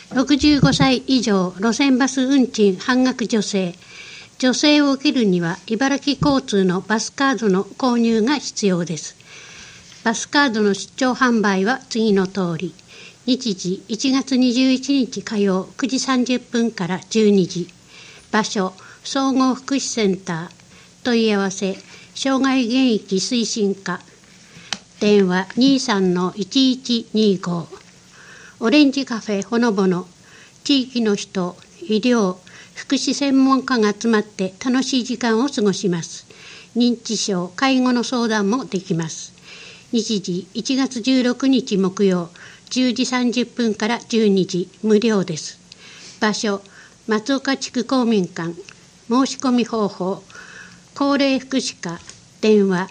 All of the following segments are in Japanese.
65歳以上路線バス運賃半額助成。助成を受けるには茨城交通のバスカードの購入が必要です。バスカードの出張販売は次の通り。日時1月21日火曜9時30分から12時。場所総合福祉センター。問い合わせ障害現役推進課。電話 23-1125。オレンジカフェほのぼの。地域の人、医療、福祉専門家が集まって楽しい時間を過ごします。認知症、介護の相談もできます。日時1月16日木曜10時30分から12時、無料です。場所松岡地区公民館。申し込み方法高齢福祉課。電話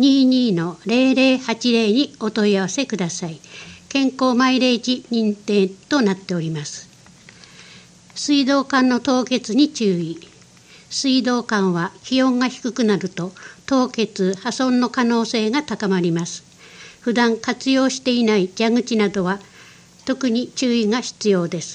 22-0080 にお問い合わせください。健康マイレージ認定となっております。水道管の凍結に注意。水道管は気温が低くなると凍結・破損の可能性が高まります。普段活用していない蛇口などは特に注意が必要です。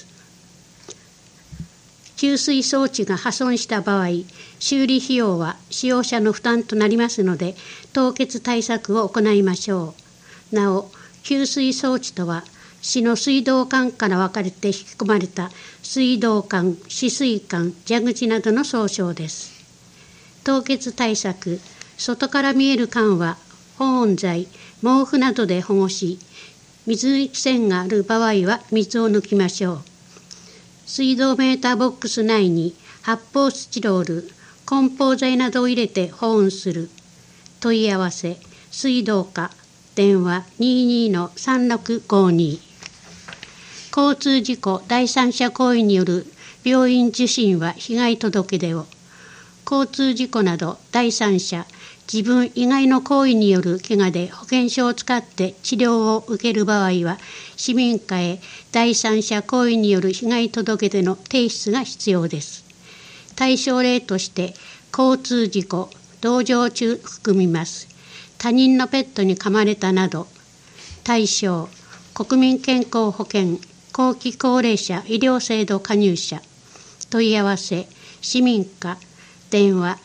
給水装置が破損した場合、修理費用は使用者の負担となりますので、凍結対策を行いましょう。なお、給水装置とは、市の水道管から分かれて引き込まれた水道管、止水管、蛇口などの総称です。凍結対策、外から見える管は保温材、毛布などで保護し、水抜き栓がある場合は水を抜きましょう。水道メーターボックス内に発泡スチロール、梱包材などを入れて保温する。問い合わせ、水道課、電話 22-3652。交通事故第三者行為による病院受診は被害届出を。交通事故など第三者、自分以外の行為による怪我で保険証を使って治療を受ける場合は、市民課へ第三者行為による被害届出の提出が必要です。対象例として交通事故、同乗中含みます。他人のペットに噛まれたなど。対象、国民健康保険、後期高齢者医療制度加入者。問い合わせ、市民課、電話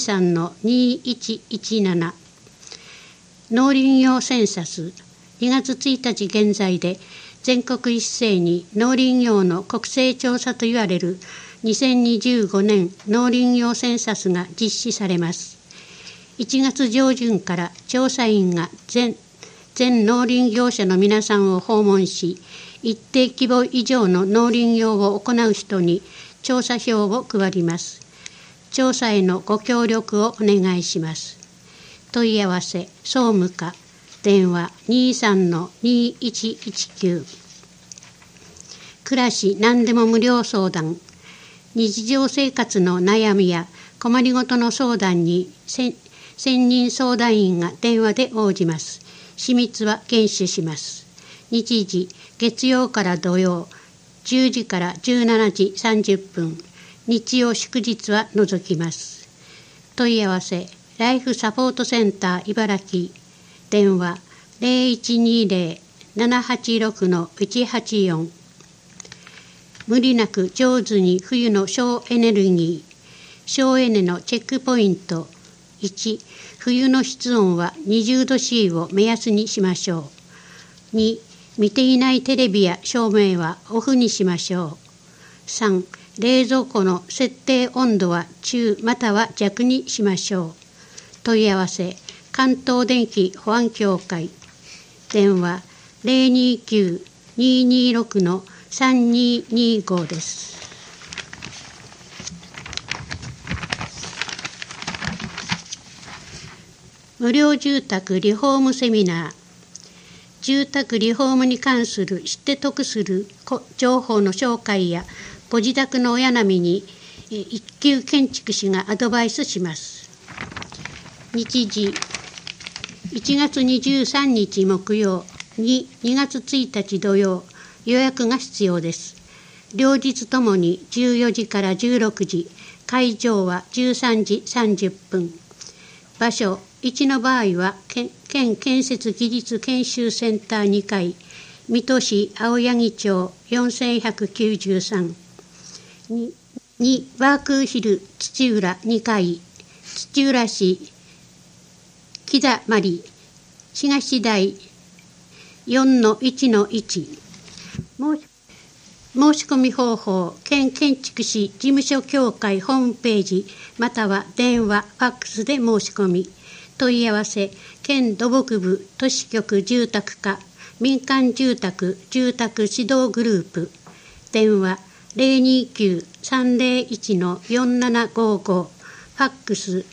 23-2117。農林業センサス、2月1日現在で全国一斉に農林業の国勢調査といわれる2025年農林業センサスが実施されます。1月上旬から調査員が全農林業者の皆さんを訪問し、一定規模以上の農林業を行う人に調査票を配ります。調査へのご協力をお願いします。問い合わせ、総務課、電話 23-2119。暮らし何でも無料相談。日常生活の悩みや困りごとの相談に専任相談員が電話で応じます。秘密は厳守します。日時、月曜から土曜、10時から17時30分。日曜祝日は除きます。問い合わせ、ライフサポートセンター茨城。電話 0120-786-184。無理なく上手に冬の省エネルギー。省エネのチェックポイント。1、冬の室温は20度 C を目安にしましょう。2、見ていないテレビや照明はオフにしましょう。3、冷蔵庫の設定温度は中または弱にしましょう。問い合わせ、関東電気保安協会。電話 029-226-3225 です。無料住宅リフォームセミナー。住宅リフォームに関する知って得する情報の紹介やご自宅のお悩みに一級建築士がアドバイスします。日時1月23日木曜、2月1日土曜、予約が必要です。両日ともに14時から16時、会場は13時30分。場所、1の場合は県建設技術研修センター2階、 水戸市青柳町4193。2、ワークヒル土浦2階、土浦市木田まり東台 4-1-1。申し込み方法、県建築士事務所協会ホームページまたは電話、ファックスで申し込み。問い合わせ、県土木部都市局住宅課民間住宅指導グループ。電話029-301-4755、ファックス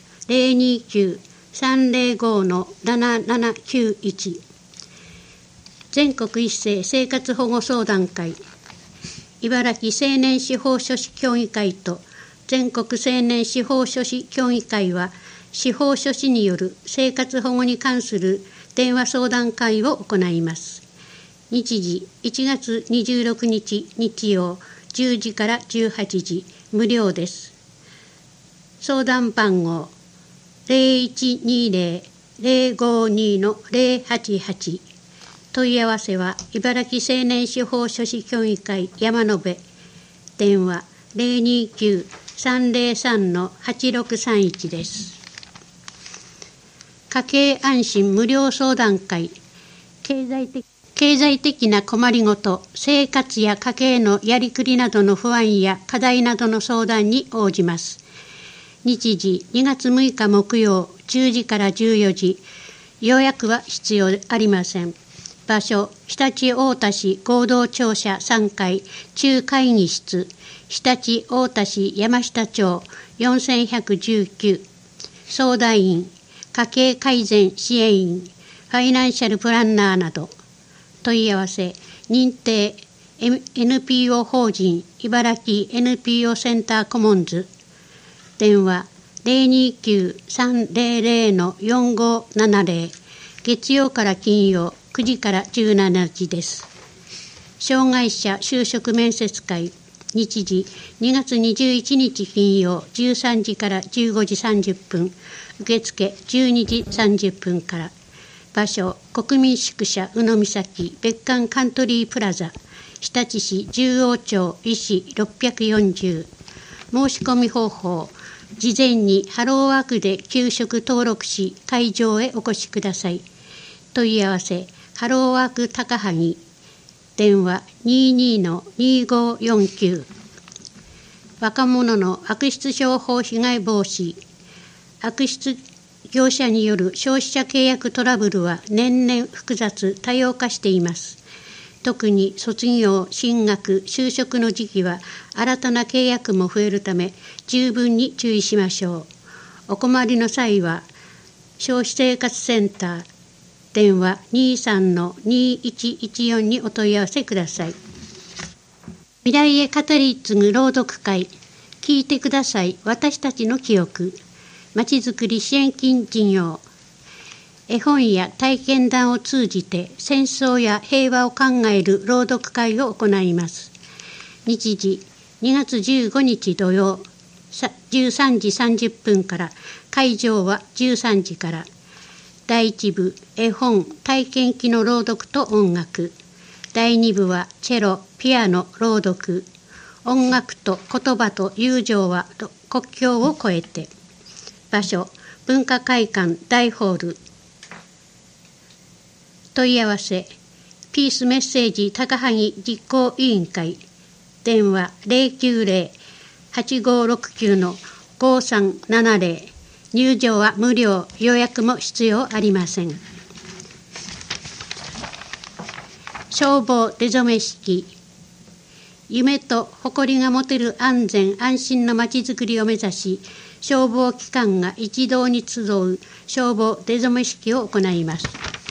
029-305-7791。全国一斉生活保護相談会、茨城青年司法書士協議会と全国青年司法書士協議会は、司法書士による生活保護に関する電話相談会を行います。日時1月26日日曜10時から18時、無料です。相談番号 0120-052-088。問い合わせは茨城青年司法書士協議会山辺。電話029-303-8631です。家計安心無料相談会、経済的な困りごと、生活や家計のやりくりなどの不安や課題などの相談に応じます。日時2月6日木曜10時から14時、予約は必要ありません。場所、常陸太田市合同庁舎3階中会議室、常陸太田市山下町4119。相談員、家計改善支援員、ファイナンシャルプランナーなど。問い合わせ、認定 NPO 法人茨城 NPO センターコモンズ。電話029-300-4570。月曜から金曜9時から17時です。障害者就職面接会、日時2月21日金曜13時から15時30分、受付12時30分から。場所、国民宿舎宇野岬別館カントリープラザ、日立市十王町医師640。申し込み方法、事前にハローワークで給食登録し、会場へお越しください。問い合わせ、ハローワーク高萩。電話22-2549。若者の悪質商法被害防止。悪質業者による消費者契約トラブルは年々複雑多様化しています。特に卒業、進学、就職の時期は新たな契約も増えるため十分に注意しましょう。お困りの際は消費生活センター電話 23-2114 にお問い合わせください。未来へ語り継ぐ朗読会、聞いてください私たちの記憶、まちづくり支援金事業。絵本や体験談を通じて戦争や平和を考える朗読会を行います。日時2月15日土曜13時30分から、会場は13時から。第1部絵本体験記の朗読と音楽、第2部はチェロピアノ朗読、音楽と言葉と友情は国境を越えて。場所、文化会館大ホール。問い合わせ、ピースメッセージ高萩実行委員会。電話090-8569-5370。入場は無料、予約も必要ありません。消防出初め式。夢と誇りが持てる安全安心のまちづくりを目指し、消防機関が一堂に集う消防出初め式を行います。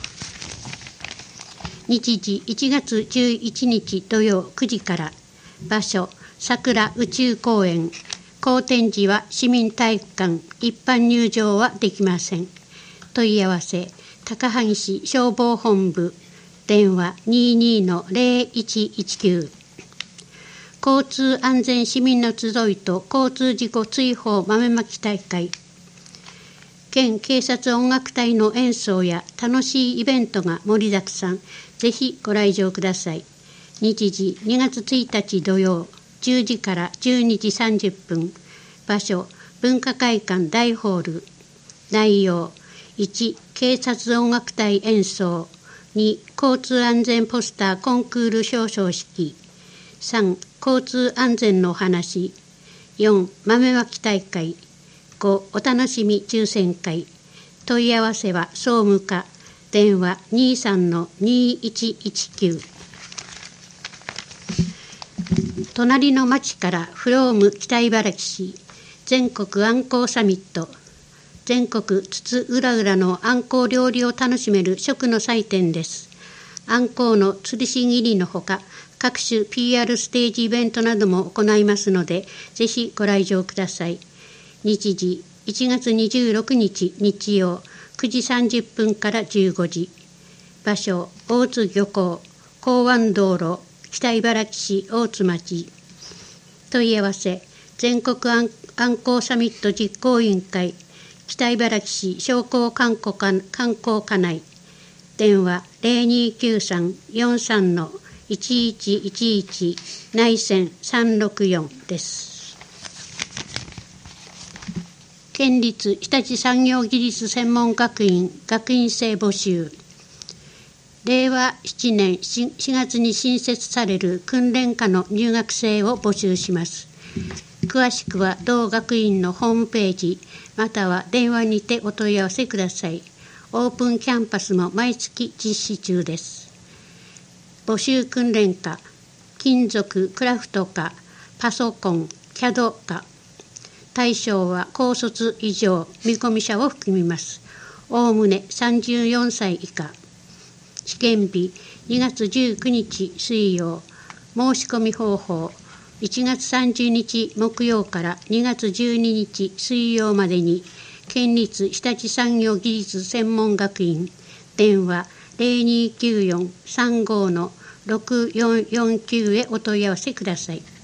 日時1月11日土曜9時から。場所、桜宇宙公園。公展時は市民体育館、一般入場はできません。問い合わせ、高萩市消防本部。電話 22-0119。交通安全市民の集いと交通事故追放豆まき大会。 県警察音楽隊の演奏や楽しいイベントが盛りだくさん。ぜひご来場ください。日時2月1日土曜10時から12時30分。場所文化会館大ホール。内容1、警察音楽隊演奏。2、交通安全ポスターコンクール表彰式。3、交通安全のお話。4、豆まき大会。5、お楽しみ抽選会。問い合わせは総務課。電話 23-2119。隣の町からフローム北茨城市全国あんこうサミット。全国津々浦々のあんこう料理を楽しめる食の祭典です。あんこうの吊るし切りのほか、各種 PR ステージイベントなども行いますので、ぜひご来場ください。日時1月26日日曜9時30分から15時。場所大津漁港港湾道路北茨城市大津町。問い合わせ全国あんこうサミット実行委員会北茨城市商工観光課内。電話 0293-43-1111 内線364です。県立日立産業技術専門学院学院生募集。令和7年4月に新設される訓練科の入学生を募集します。詳しくは同学院のホームページまたは電話にてお問い合わせください。オープンキャンパスも毎月実施中です。募集訓練科、金属クラフト科、パソコン、CAD科。対象は高卒以上見込み者を含みます。おおむね34歳以下。試験日2月19日水曜。申し込み方法1月30日木曜から2月12日水曜までに県立日立産業技術専門学院。電話 0294-35-6449 へお問い合わせください。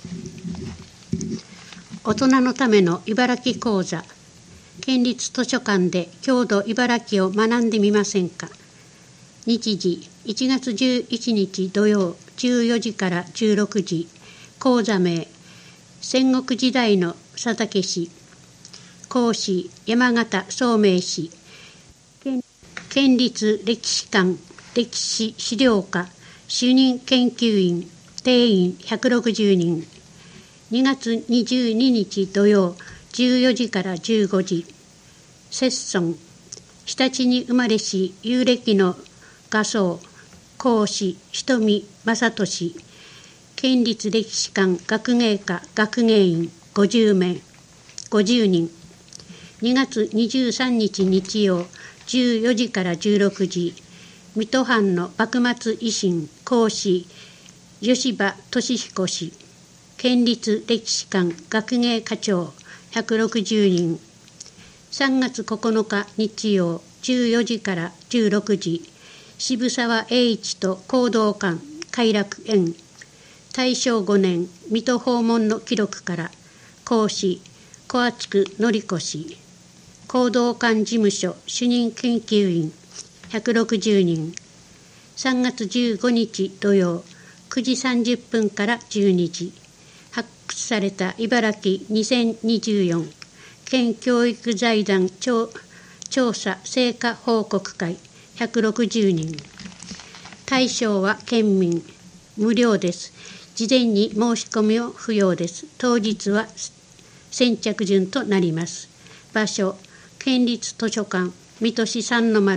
大人のための茨城講座。県立図書館で郷土茨城を学んでみませんか。日時1月11日土曜14時から16時。講座名戦国時代の佐竹氏。講師山形聡明氏。県立歴史館歴史資料課主任研究員。定員160人。2月22日土曜14時から15時。セッソン日立に生まれし有暦の画僧。講師人見正俊。県立歴史館学芸課学芸員50人。2月23日日曜14時から16時。水戸藩の幕末維新講師吉羽俊彦氏。県立歴史館学芸課長160人。3月9日日曜14時から16時。渋沢栄一と講道館偕楽園。大正5年水戸訪問の記録から。講師小厚典子氏。講道館事務所主任研究員160人。3月15日土曜9時30分から12時。発掘された茨城2024県教育財団調査成果報告会160人。対象は県民。無料です。事前に申し込みを不要です。当日は先着順となります。場所県立図書館水戸市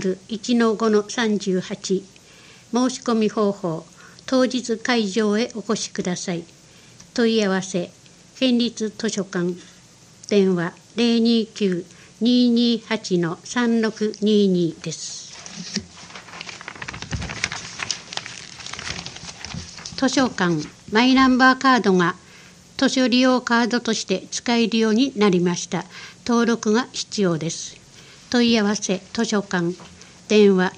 3-1-5-38。申し込み方法当日会場へお越しください。問い合わせ県立図書館。電話 029-228-3622 です。図書館マイナンバーカードが図書利用カードとして使えるようになりました。登録が必要です。問い合わせ図書館。電話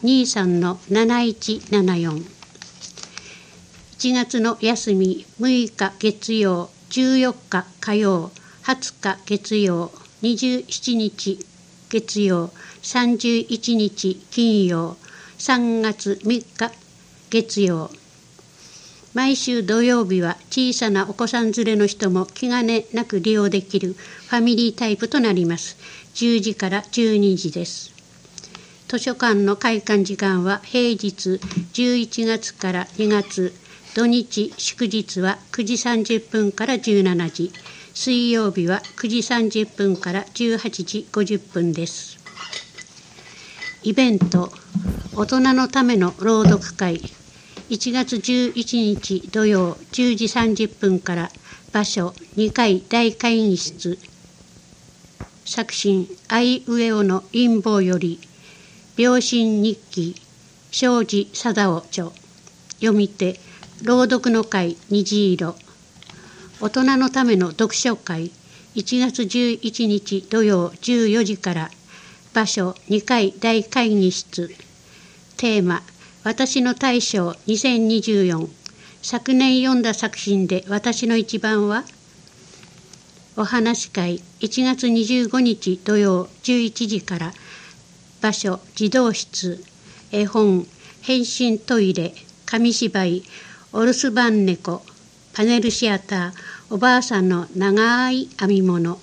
23-7174。1月の休み6日月曜14日火曜20日月曜27日月曜、31日金曜、3月3日月曜。毎週土曜日は小さなお子さん連れの人も気兼ねなく利用できるファミリータイプとなります。10時から12時です。図書館の開館時間は平日11月から2月、土日祝日は9時30分から17時、水曜日は9時30分から18時50分です。イベント、大人のための朗読会。1月11日土曜10時30分から場所2階大会議室。作品あいうえおの陰謀より秒針日記庄司貞夫著。読み手朗読の会虹色。大人のための読書会1月11日土曜14時から場所2階大会議室。テーマ私の大賞2024。昨年読んだ作品で私の一番は。お話し会1月25日土曜11時から場所児童室。絵本変身トイレ紙芝居お留守番猫パネルシアターおばあさんの長い編み物。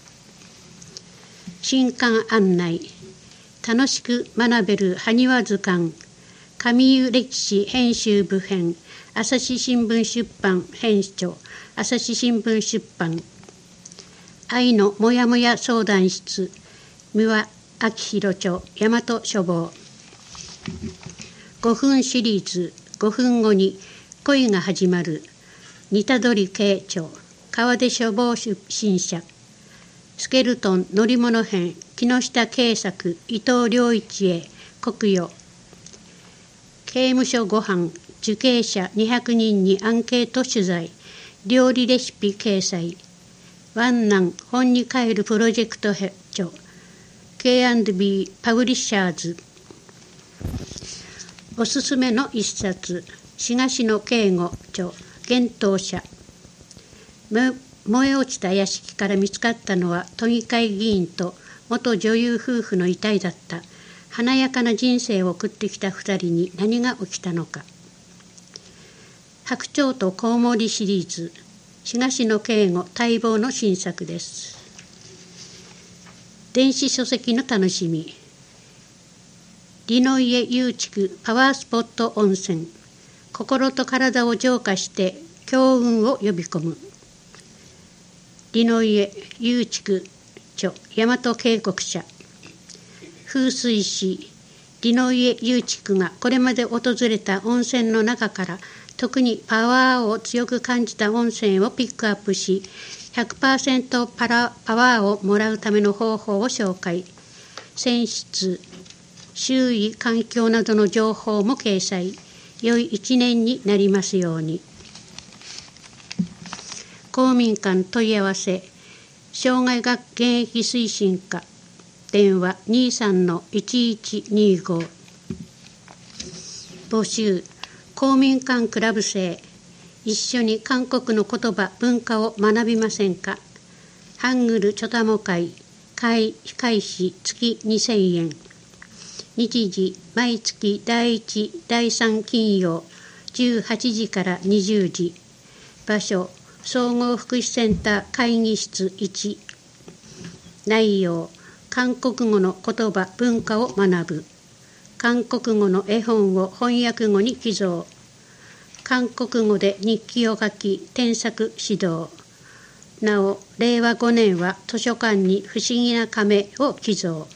新刊案内楽しく学べる埴輪図鑑上湯歴史編集部編朝日新聞出版編著朝日新聞出版。愛のもやもや相談室三輪明宏著大和書房。5分シリーズ5分後に恋が始まる似たどり慶著川出書房出身者。スケルトン乗り物編木下慶作伊藤良一へ国与。刑務所ごはん受刑者200人にアンケート取材料理レシピ掲載。ワンナン本に帰るプロジェクト著 K&B パブリッシャーズ。おすすめの一冊東野圭吾著幻冬舎。燃え落ちた屋敷から見つかったのは都議会議員と元女優夫婦の遺体だった。華やかな人生を送ってきた2人に何が起きたのか。白鳥とコウモリシリーズ東野圭吾待望の新作です。電子書籍の楽しみ里の家誘致パワースポット温泉。心と体を浄化して強運を呼び込む。里の家誘致著大和渓谷社。風水師里の家誘致がこれまで訪れた温泉の中から特にパワーを強く感じた温泉をピックアップし 100% パワーをもらうための方法を紹介。泉質周囲環境などの情報も掲載。良い一年になりますように。公民館問い合わせ障害学現役推進課電話 23-1125。 募集公民館クラブ生一緒に韓国の言葉文化を学びませんか。ハングルチョタモ会開始月2000円。日時毎月第1第3金曜18時から20時。場所総合福祉センター会議室1。内容韓国語の言葉文化を学ぶ。韓国語の絵本を翻訳語に寄贈。韓国語で日記を書き添削指導。なお令和5年は図書館に不思議な亀を寄贈。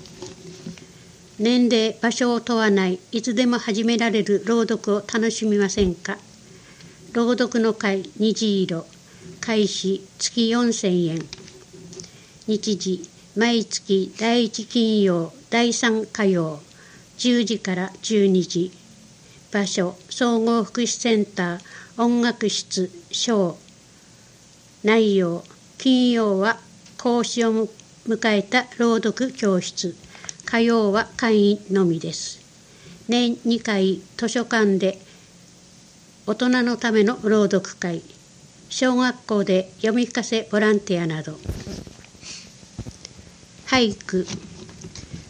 年齢場所を問わないいつでも始められる朗読を楽しみませんか。朗読の会虹色開始月4000円。日時毎月第1金曜第3火曜10時から12時。場所総合福祉センター音楽室小。内容金曜は講師を迎えた朗読教室。火曜は会員のみです。年2回図書館で大人のための朗読会、小学校で読み聞かせボランティアなど。俳句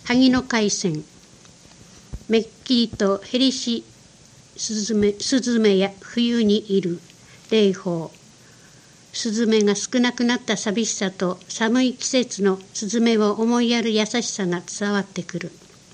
萩の海鮮、めっきりとヘリシスズメや冬にいる霊峰、スズメが少なくなった寂しさと寒い季節のスズメを思いやる優しさが伝わってくる。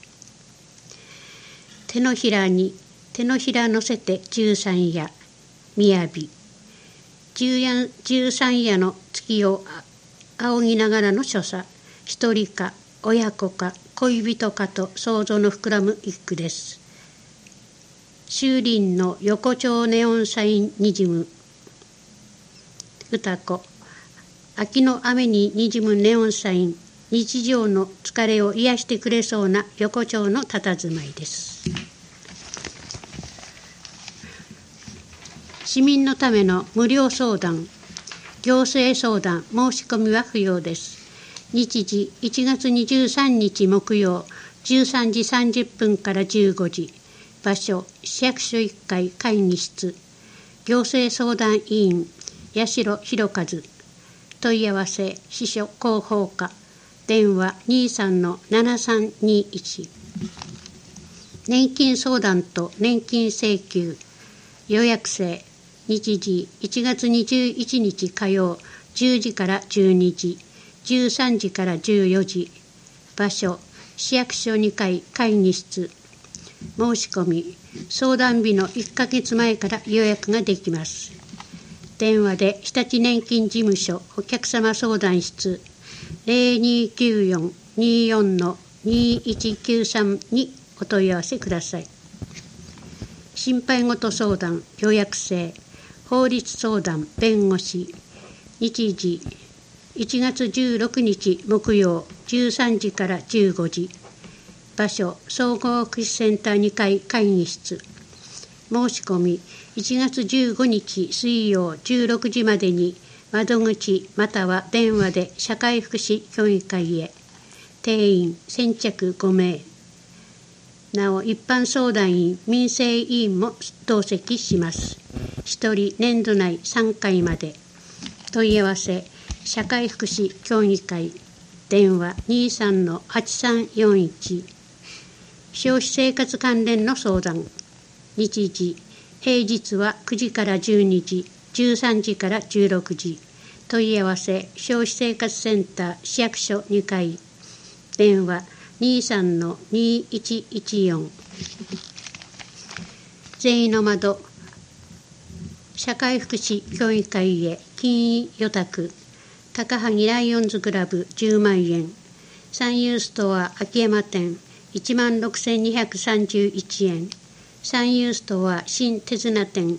手のひら乗せて13夜、みやび。13夜の月を仰ぎながらの所作、一人か親子か恋人かと想像の膨らむ一句です。秋林の横丁ネオンサインにじむ歌子、秋の雨ににじむネオンサイン、日常の疲れを癒してくれそうな横丁の佇まいです。市民のための無料相談、行政相談申し込みは不要です。日時1月23日木曜13時30分から15時、場所市役所1階会議室、行政相談委員八代博一、問い合わせ司書広報課、電話 23-7321。年金相談と年金請求、予約制、日時1月21日火曜10時から12時、13時から14時、場所市役所2階会議室、申し込み相談日の1ヶ月前から予約ができます。電話で日立年金事務所お客様相談室 0294-24-2193 にお問い合わせください。心配事相談予約制、法律相談弁護士、日時1月16日木曜13時から15時、場所総合福祉センター2階会議室、申し込み1月15日水曜16時までに窓口または電話で社会福祉協議会へ。定員先着5名。なお一般相談員民生委員も同席します。1人年度内3回まで。問い合わせ社会福祉協議会、電話 23-8341。消費生活関連の相談、日時平日は9時から12時、13時から16時。問い合わせ消費生活センター市役所2階、電話 23-2114。全員の窓社会福祉協議会へ金医予託、高萩ライオンズクラブ10万円、サンユーストア秋山店16,231円、サンユーストア新手綱店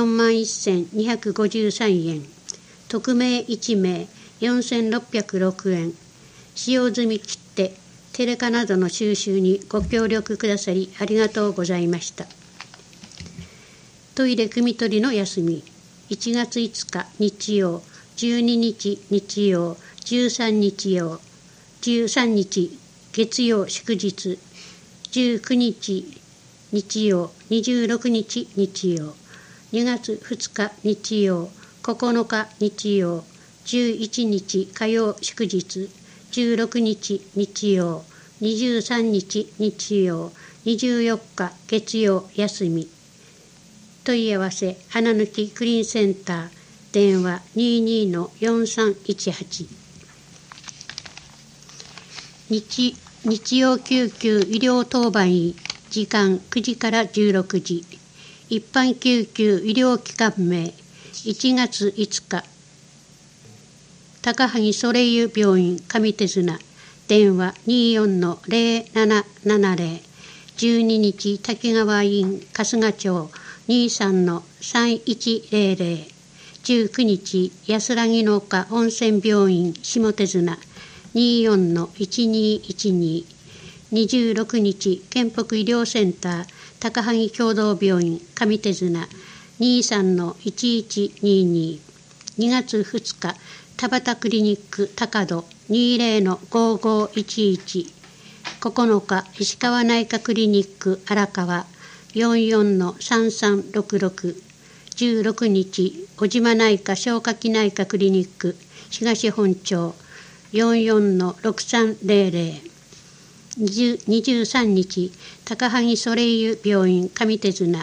41,253円、匿名1名4,606円。使用済み切手、テレカなどの収集にご協力くださりありがとうございました。トイレ汲み取りの休み、1月5日日曜、12日日曜、13日月曜祝日、19日日曜、26日日曜、2月2日日曜、9日日曜、11日火曜祝日、16日日曜、23日日曜、24日月曜休み。問い合わせ花抜きクリーンセンター、電話 22-4318。日曜救急医療当番医、時間9時から16時。一般救急医療機関名、1月5日高萩ソレイユ病院上手綱、電話 24-0770。12日滝川院春日町 23-3100。19日安らぎ農家温泉病院下手綱 24-1212。26日県北医療センター高萩共同病院上手綱 23-1122。2月2日田端クリニック高戸 20-5511。9日石川内科クリニック荒川 44-3366。16日小島内科消化器内科クリニック東本町 44-6300。 23日、高萩ソレイユ病院上手綱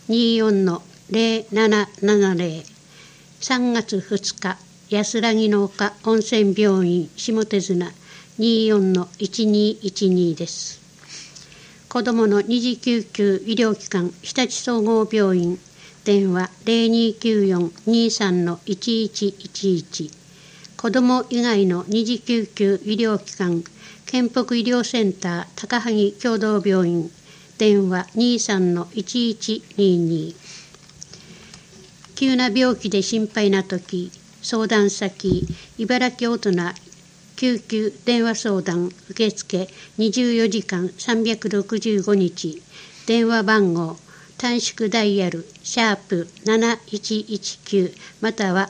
24-0770。3月2日、安らぎの丘温泉病院下手綱 24-1212 です。子どもの二次救急医療機関日立総合病院電話 0294-23-1111。子ども以外の二次救急医療機関県北医療センター高萩共同病院電話 23-1122。急な病気で心配なとき、相談先茨城大人救急電話相談受付24時間365日。電話番号短縮ダイヤル#7119または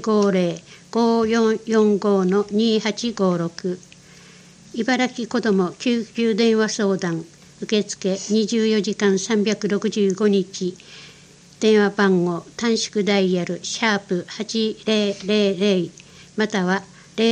050-5445-2856。茨城子ども救急電話相談受付24時間365日。電話番号短縮ダイヤル#8000または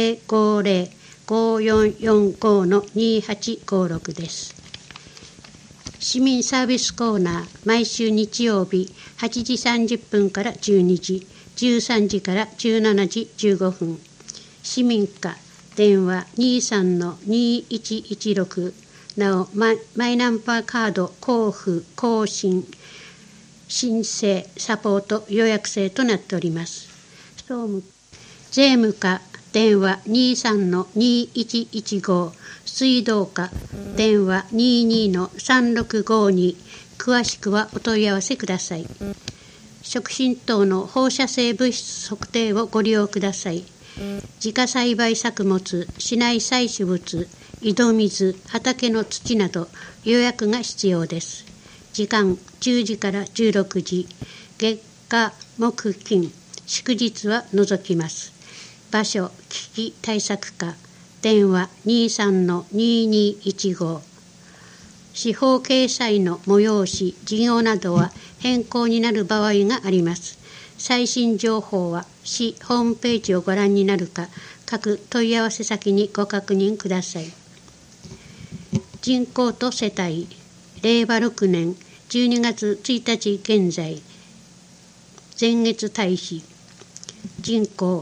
050-5445-2856 です。市民サービスコーナー、毎週日曜日8時30分から12時、13時から17時15分。市民課電話 23-2116。なお、マイナンバーカード交付更新申請サポート予約制となっております。税務課電話 23-2115。水道課電話 22-3652。詳しくはお問い合わせください。食品等の放射性物質測定をご利用ください。自家栽培作物、市内採取物、井戸水、畑の土など予約が必要です。時間10時から16時、月火木金、祝日は除きます。場所危機対策課電話 23-2215。司法掲載の催し、事業などは変更になる場合があります。最新情報は市ホームページをご覧になるか、各問い合わせ先にご確認ください。人口と世帯、令和6年12月1日現在、前月対比、人口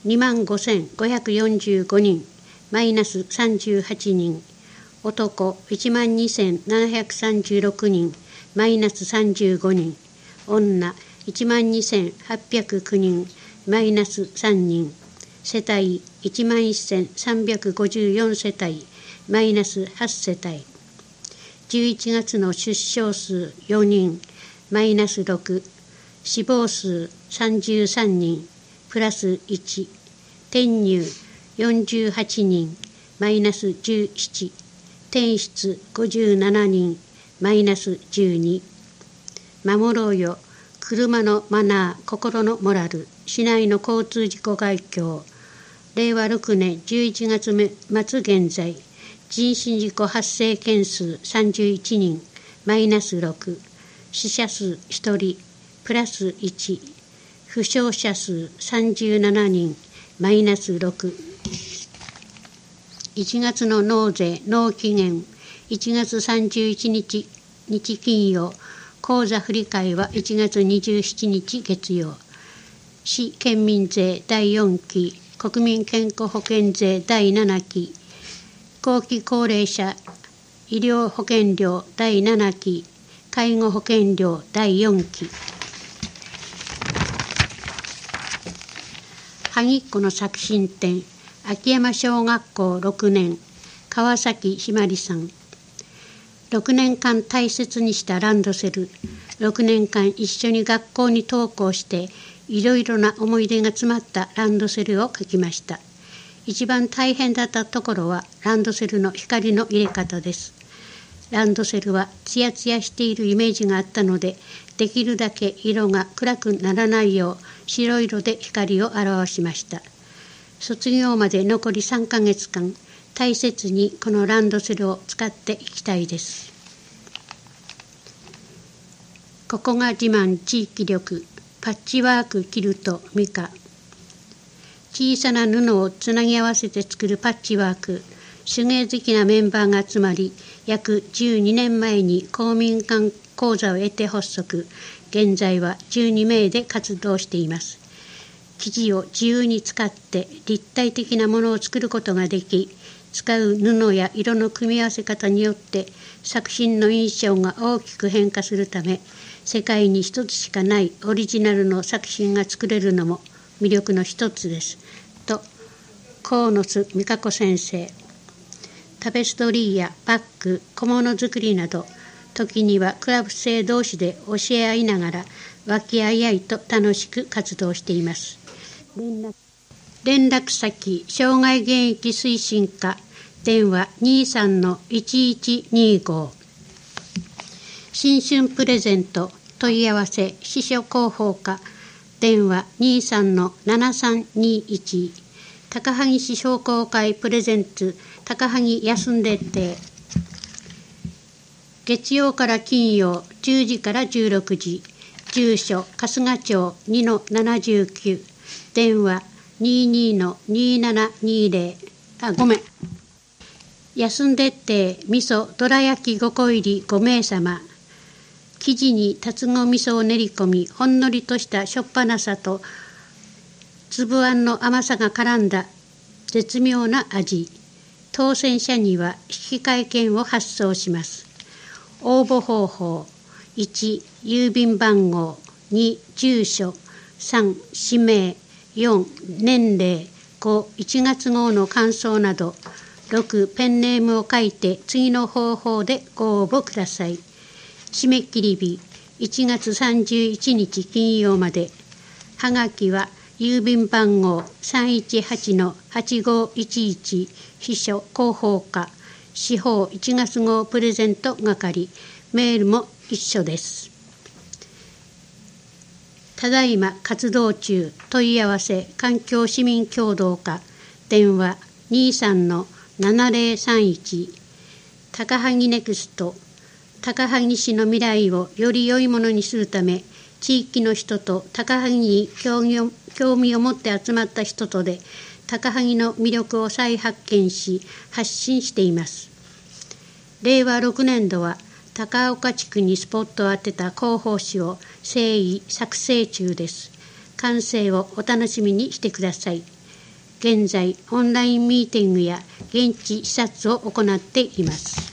25,545人、マイナス38人。男12,736人、マイナス35人。女12,809人、マイナス3人。世帯11,354世帯、マイナス8世帯。11月の出生数4人、マイナス6。死亡数33人、プラス1。転入48人、マイナス17。転出57人、マイナス12。守ろうよ、車のマナー、心のモラル、市内の交通事故概況。令和6年11月末現在、人身事故発生件数31人、マイナス6。死者数1人、プラス1。負傷者数37人、マイナス6。1月の納税納期限1月31日日金曜。口座振替は1月27日月曜。市県民税第4期、国民健康保険税第7期、後期高齢者医療保険料第7期、介護保険料第4期。萩っ子の作品展、秋山小学校6年、川崎ひまりさん。6年間大切にしたランドセル。6年間一緒に学校に登校していろいろな思い出が詰まったランドセルを描きました。一番大変だったところはランドセルの光の入れ方です。ランドセルはツヤツヤしているイメージがあったので、できるだけ色が暗くならないよう白色で光を表しました。卒業まで残り3ヶ月間、大切にこのランドセルを使っていきたいです。ここが自慢地域力、パッチワークキルトミカ。小さな布をつなぎ合わせて作るパッチワーク。 手芸好きなメンバーが集まり、約12年前に公民館講座を得て発足、現在は12名で活動しています。生地を自由に使って立体的なものを作ることができ、使う布や色の組み合わせ方によって作品の印象が大きく変化するため、世界に一つしかないオリジナルの作品が作れるのも魅力の一つです。と、河野津美香子先生。タペストリーやバッグ、小物作りなど、時にはクラブ生同士で教え合いながら、和気あいあいと楽しく活動しています。連絡先、障害現役推進課、電話 23-1125。新春プレゼント、問い合わせ、司書広報課、電話 23-7321。高萩市商工会プレゼンツ、高萩休んでって月曜から金曜10時から16時、住所春日町 2-79、電話 22-2720。休んでって味噌どら焼き5個入り5名様。生地に辰子味噌を練り込み、ほんのりとしたしょっぱなさと粒あんの甘さが絡んだ絶妙な味。当選者には引換券を発送します。応募方法、1、郵便番号、2、住所、3、氏名、4、年齢、5、1月号の感想など、6、ペンネームを書いて次の方法でご応募ください。締め切り日、1月31日金曜まで。はがきは郵便番号 318-8511 秘書広報課司法1月号プレゼント係。メールも一緒です。ただいま活動中。問い合わせ環境市民協同課、電話 23-7031。高萩ネクスト。高萩市の未来をより良いものにするため、地域の人と高萩に興味を持って集まった人とで高萩の魅力を再発見し発信しています。令和6年度は高岡地区にスポットを当てた広報誌を精意作成中です。完成をお楽しみにしてください。現在オンラインミーティングや現地視察を行っています。